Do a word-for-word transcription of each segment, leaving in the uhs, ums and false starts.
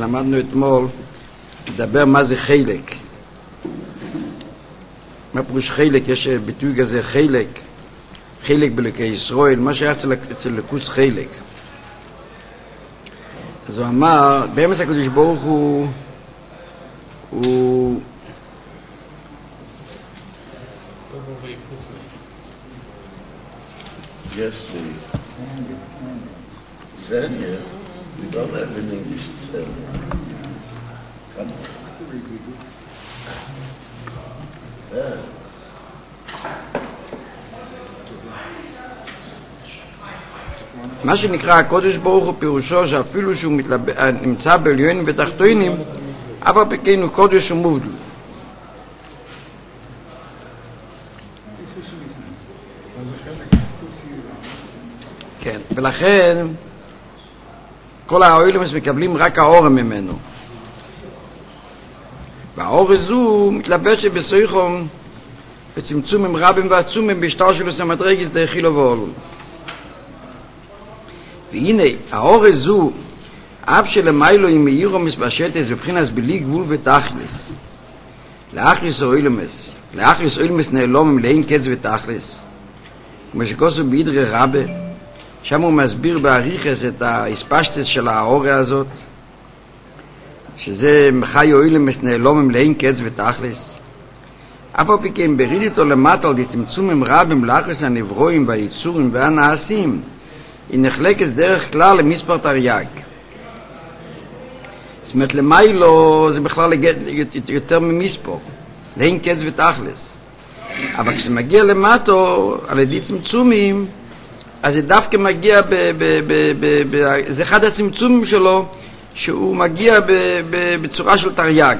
שלמדנו אתמול, לדבר מה זה חלק. מה פירוש חלק? יש ביטוי כזה חלק, חלק בלוקי ישראל, מה שהיה אצל, אצל לקוס חלק. אז הוא אמר, באמס הקדוש ברוך הוא, הוא Yes, the Zania, we don't have in English Zania. Come on. Yeah. מה שנקרא הקודש ברוך הוא פירושו שאפילו שהוא מתלב... נמצא בעליונים ותחתונים, אף על פי כן הוא קודש ומובדל. כן, ולכן כל האוהלים מקבלים רק האור ממנו. והאור הזו מתלבש בסויכום בצמצומים רבים ועצומים בשטר שלו סמדרגס דחילו ואולום. והנה, האור הזו, אף שלמיילו עם מאירו מספשטס בבחינס בלי גבול ותכלס. לאחריס אוילמס, לאחריס אוילמס נעלום מלאים קץ ותכלס. כמו שכוסו בידרי רבה, שם הוא מסביר בעריכס את ההספשטס של האור הזאת, שזה מחי אוילמס נעלום מלאים קץ ותכלס. אף על פי כן בריד איתו למטה על דצמצומים רבים לאחריס הנברואים והיצורים והנעשים, היא נחלקת דרך כלל למספר תרי"ג. זאת אומרת, למיילו זה בכלל יותר ממספר, לאין קץ ותכלס. אבל כשזה מגיע למטו, על ידי צמצומים, אז זה דווקא מגיע, ב, ב, ב, ב, ב, זה אחד הצמצומים שלו, שהוא מגיע ב, ב, בצורה של תרי"ג.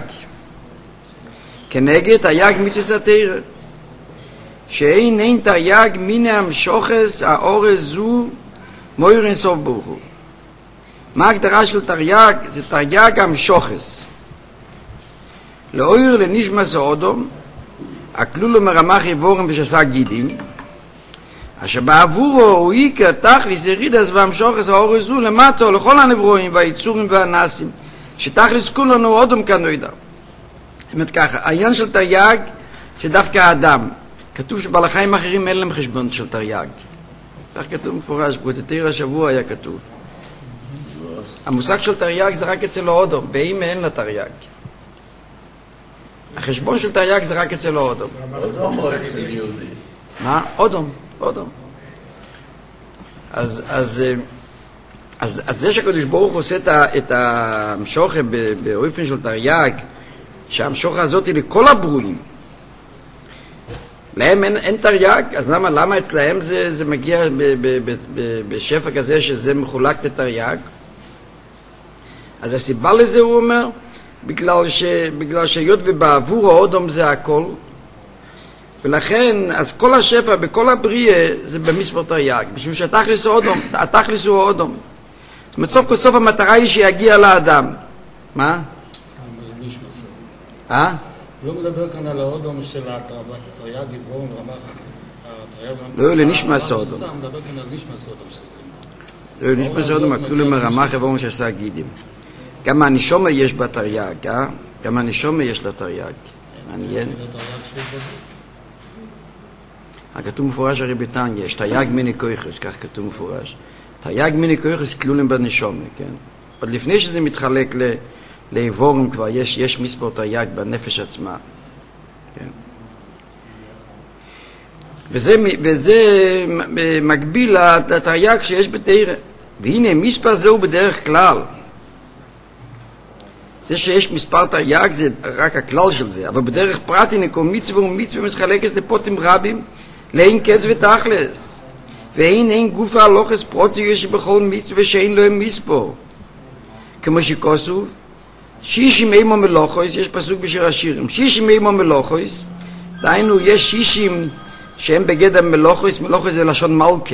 כנגד תרי"ג מצווה תורה. שאין אין תרי"ג מן המשוחס האורז זו, מויר אין סוף ברוך הוא. מה ההגדרה של תרי"ג? זה תרי"ג המשוחס. לאויר לנשמס האודום, הכלולו מרמח יבורם ושסה גידים, אשר בעבורו הוא עיקר תכליס ירידס והמשוחס האורז זו למטו לכל הנברואים והיצורים והנעשים, שתכליס כולנו אודום כנוידה. זאת אומרת ככה, העניין של תרי"ג זה דווקא האדם. כתוב שבעלי חיים אחרים אין להם חשבון של תרי"ג. כך כתוב מפורש, בתורה השבוע היה כתוב. המושג של תרי"ג זה רק אצל האודום, באמא אין לה תרי"ג. החשבון של תרי"ג זה רק אצל האודום. אודום או אצל יהודי? מה? אודום, אודום. אז, אז, אז, אז זה שהקדוש ברוך עושה את המשוכה באופן של תרי"ג, שהמשוכה הזאת היא לכל הברואים, להם אין, אין תרי"ג, אז למה, למה אצלהם זה, זה מגיע ב, ב, ב, ב, בשפע כזה שזה מחולק לתרי"ג? אז הסיבה לזה הוא אומר, בגלל, ש, בגלל שהיות ובעבור האודום זה הכל, ולכן, אז כל השפע בכל הבריאה זה במספר תרי"ג, בשביל שהתכלס הוא אודום, התכלס הוא אודום. זאת אומרת, סוף כל סוף המטרה היא שיגיע לאדם. מה? אה? לא מדבר כאן על האודום של התרי"ג יבורם רמח. לא, לנשמס האודום. הוא מדבר כאן על נשמס האודום. לא, נשמס האודום, הכלולו מרמח יבורם שעשה גידים. גם הנשומה יש בתרי"ג, אה? גם הנשומה יש לתרי"ג. מעניין. כתוב מפורש הרי בתניא, יש תרי"ג מיני כוחס, כך כתוב מפורש. תרי"ג מיני כוחס כלולים בנשומה, כן? עוד לפני שזה מתחלק ל... לאיבורים כבר, יש, יש מספר תרי"ג בנפש עצמה. כן. וזה, וזה מקביל לתרי"ג שיש בתורה. והנה, מספר זהו בדרך כלל. זה שיש מספר תרי"ג זה רק הכלל של זה, אבל בדרך פרט הנה כל מצווה ומצווה מתחלקת לפוטים רבים, לאין קץ ותכלס. ואין אין גוף ההלוכס פרוטי שבכל מצווה שאין לו מספר. כמו שכוסוף, שישים אימו מלוכויס, יש פסוק בשיר השירים, שישים אימו מלוכויס, דהיינו יש שישים שהם בגדר מלוכויס, מלוכויס זה לשון מלכה.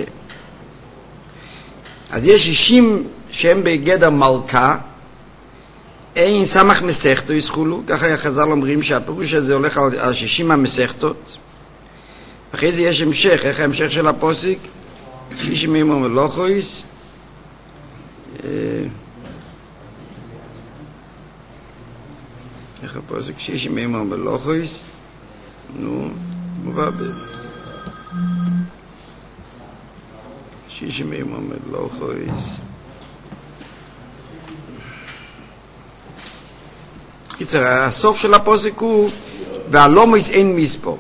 אז יש שישים שהם בגדר מלכה, אין סמך מסכתו יסחולו, ככה החז"ל אומרים שהפירוש הזה הולך על שישים המסכתות. אחרי זה יש המשך, איך ההמשך של הפוסק? שישים אימו מלוכויס, איך הפוסק? שישים מימר מלוכויס, נו, מובא ב... שישים מימר מלוכויס. קיצר, הסוף של הפוסק הוא והלומויס אין מספור.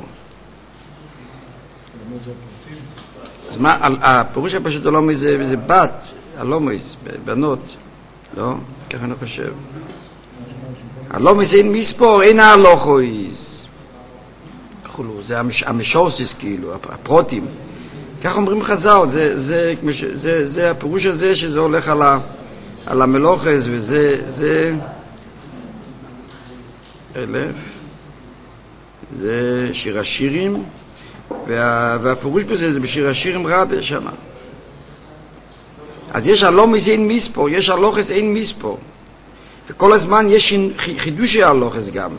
אז מה, הפירוש הפשוט הלומויס זה, זה בת, הלומויס, בנות, לא? ככה אני חושב. הלומויס אין מספור, אין ההלוכויס. זה המשורסיס כאילו, הפרוטים. כך אומרים חז"ל, זה, זה, זה, זה הפירוש הזה שזה הולך על, ה, על המלוכס, וזה, זה... אלף, זה שיר השירים, וה, והפירוש בזה זה בשיר השירים רבה שמה. אז יש הלומוס אין מספור, יש הלוכס אין מספור, וכל הזמן יש חידושי הלוכס גם.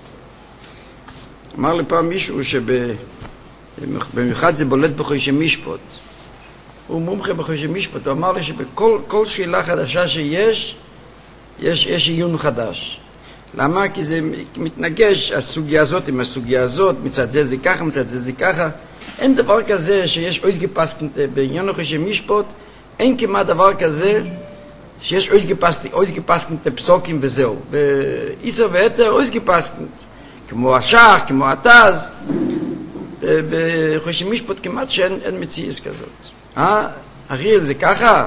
אמר לי פעם מישהו שבמיוחד זה בולט בחושי משפט, הוא מומחה בחושי משפט, הוא אמר לי שבכל כל שאלה חדשה שיש, יש, יש עיון חדש. למה? כי זה מתנגש הסוגיה הזאת עם הסוגיה הזאת, מצד זה זה ככה, מצד זה זה ככה. אין דבר כזה שיש אויס גפסקנט בעניין החושי משפט, אין כמעט דבר כזה שיש אויס גפסקנט פסוקים וזהו. באיסר ואתר אויס גפסקנט, כמו השח, כמו התז, בחושי משפט כמעט שאין מציאס כזאת. אה? אריאל זה ככה?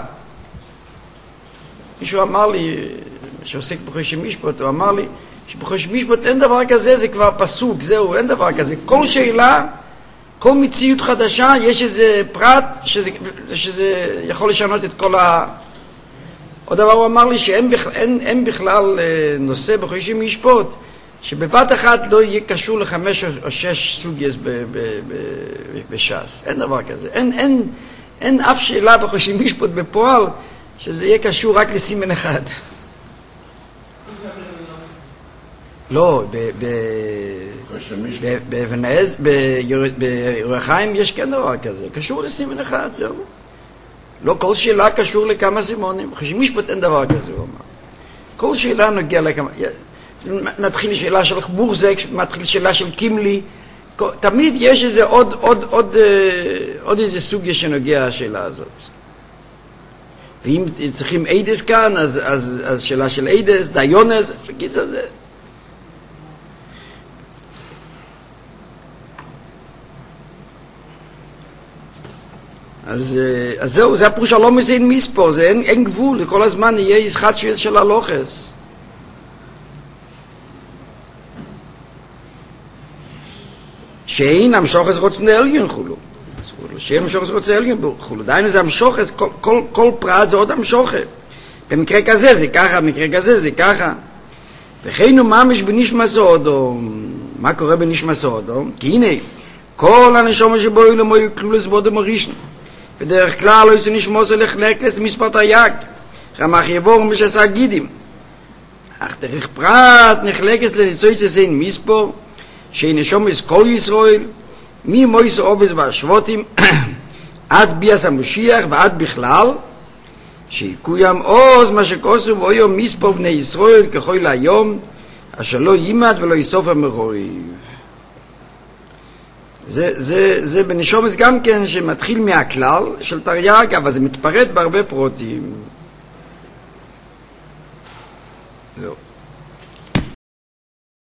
מישהו אמר לי, שעוסק בחושי משפט, הוא אמר לי שבחושי משפט אין דבר כזה, זה כבר פסוק, זהו, אין דבר כזה. כל שאלה, כל מציאות חדשה, יש איזה פרט שזה, שזה יכול לשנות את כל ה... עוד דבר הוא אמר לי שאין בכלל, אין, אין בכלל נושא בחושי משפט, שבבת אחת לא יהיה קשור לחמש או שש סוגיות בש"ס. אין דבר כזה. אין, אין, אין אף שאלה בחושי משפט בפועל, שזה יהיה קשור רק לסימן אחד. לא, באבן העז, ביורה חיים יש כן דבר כזה, קשור לסימן אחד, זהו. לא כל שאלה קשור לכמה סימונים, בחושי משפט אין דבר כזה, הוא אמר. כל שאלה נוגע לכמה, נתחיל שאלה של מורזק, מתחיל שאלה של קימלי, תמיד יש איזה עוד, עוד, עוד, עוד איזה סוגיה שנוגע השאלה הזאת. ואם צריכים אידס כאן, אז, אז, אז שאלה של אידס, דיונס, בקיצור זה. אז, אז זהו, זה הפירוש הלומוס אין מספור, זה אין, אין גבול, כל הזמן יהיה ישחט שיש של הלוכס. שאין המשוחס רוצן עליון חולו. שאין המשוחס רוצן עליון חולו. דיינו זה המשוחס, כל, כל, כל פרט זה עוד המשוחס. במקרה כזה זה ככה, במקרה כזה זה ככה. וכן הוא ממש בנשמע סודו. מה קורה בנשמע סודו? כי הנה, כל הנשום שבו ילמו יקלו לסבודם הראשון. ודרך כלל לא יצא נשמוס הולך נקלס מספת היג. רמח יבור ושעשה גידים. אך דרך פרט נחלקס לניצוי צסין מספור. שאין נשומס כל ישראל, מי מויס אובס והשבותים, עד ביאס המשיח ועד בכלל, שיקוים עוז מה שכוסו ואויום מספור בני ישראל ככל היום, אשר לא יימד ולא יסוף המחוריב. זה, זה, זה בנשומס גם כן שמתחיל מהכלל של תרי"ג, אבל זה מתפרט בהרבה פרוטים.